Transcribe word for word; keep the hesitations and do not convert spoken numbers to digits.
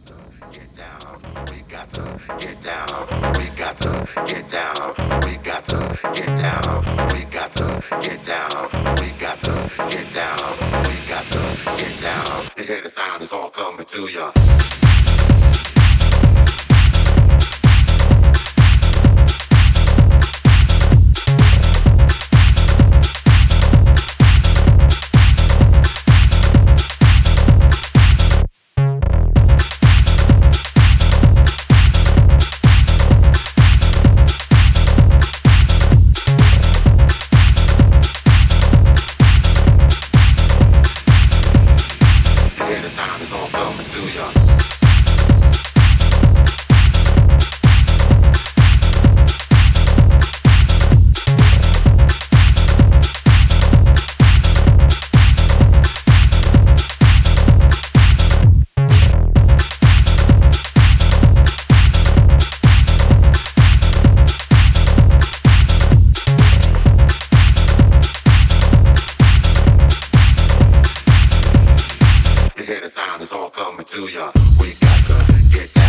get down. We got to get down. We got to get down. We got to get down. We got to get down. We got to get down. We got to get down. You hear the sound, it's all coming to ya. You hear the sound, it's all coming to ya. You hear the sound, it's all coming to ya. We got to get down.